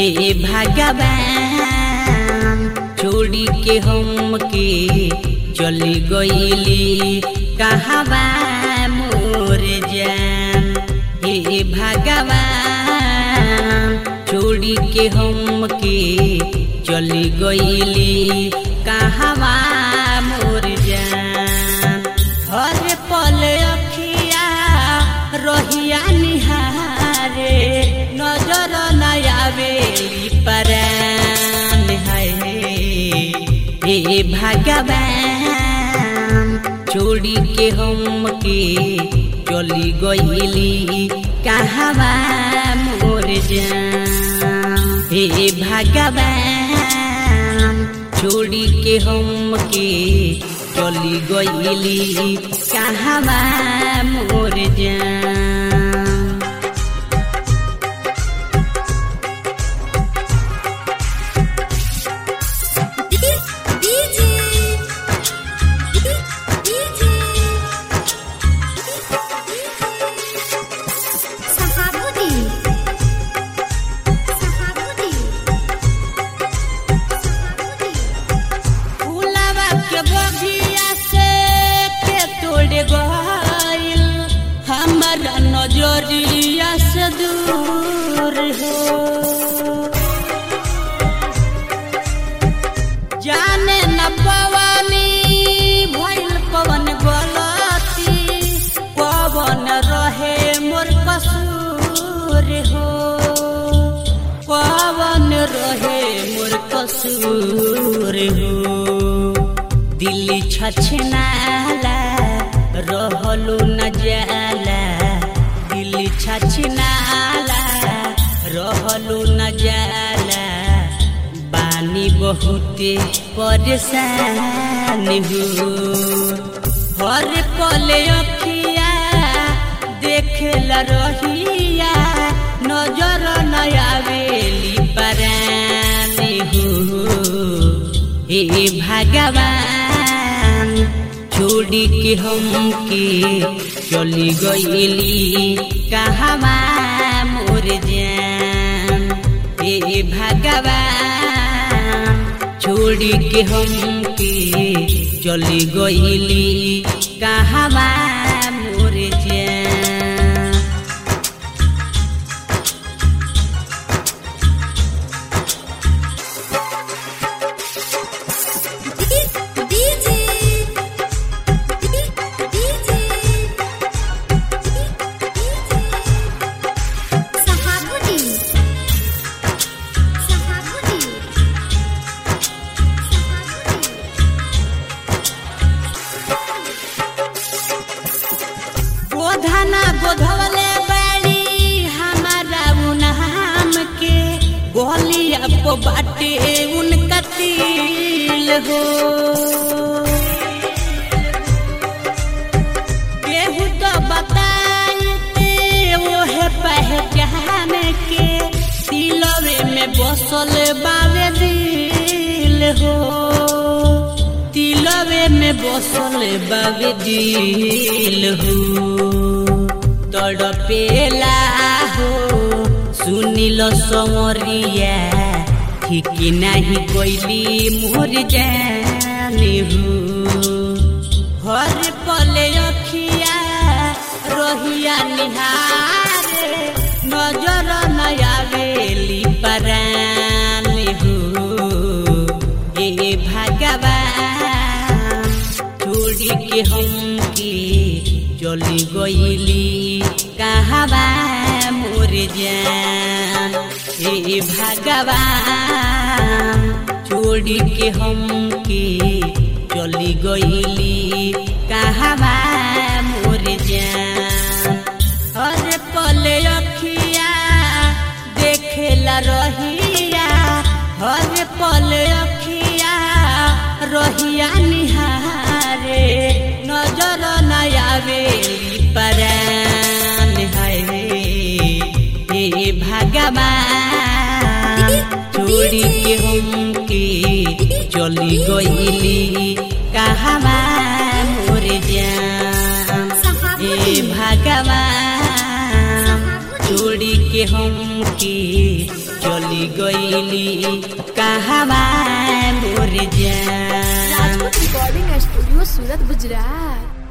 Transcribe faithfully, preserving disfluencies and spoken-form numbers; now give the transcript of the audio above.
हे भगवान छोड़ी के हम के चली गईली कहवा मोर जान। हे भगवान छोड़ी के हम के चली गईली कहवा मोर जान। हर पल अखिया रहिया निहारे नजर न आवेली परान है। हे भगवान छोड़ी के हम के चली गईली कहवा मोर जान। हे भगवान छोड़ी के हम के चली गईली कहवा मोर जान। हमारा नजरिया से दूर हो जाने न पवानी भइल पवन गलती पवन रहे मोर कसूर हो। पवन रहे मोर कसूर हो दिल छछनाला रहलो न जाला। दिल छछनाला रहलो न जाला बानी बहुते परेशान हो। हर पल अखिया देखेला रहिया नजर न आवेली परान हो। हे भगवान छोड़ी के हम के चली गईली कहवा मोर जान। हे भगवान छोड़ी के हम के चली गईली कहवा मोर जान। गोधना गोधवले बाड़ी हमारा उनहाम के गोलिया को बाटे उनका तिल हो। केहू तो बताइते वो है पहचान के दिलवे में बसल बावे दिल हो। दिलवे में बसल बावे दिल हो तड़पेला हो सुनिल समरिया ठीक नहीं कोइली मोर जान हो। हर पल अखिया रहिया निहारे नजर न आवेली परान हो। हे भगवान छोड़ी के हम के चली गईली कहवा मोर जान। हे भगवान छोड़ी के हम के चली गईली कहवा मोर जान। हर पल अखिया देखेला रहिया हर पल अखिया रहिया निहारे नजर न आवेली परान है। हे भगवान छोड़ी के हम के चली गईली कहवा मोर जान। हे भगवान छोड़ी के के हमके चली गईली कहवा मोर जान। Rajput recording studio Surat Gujarat.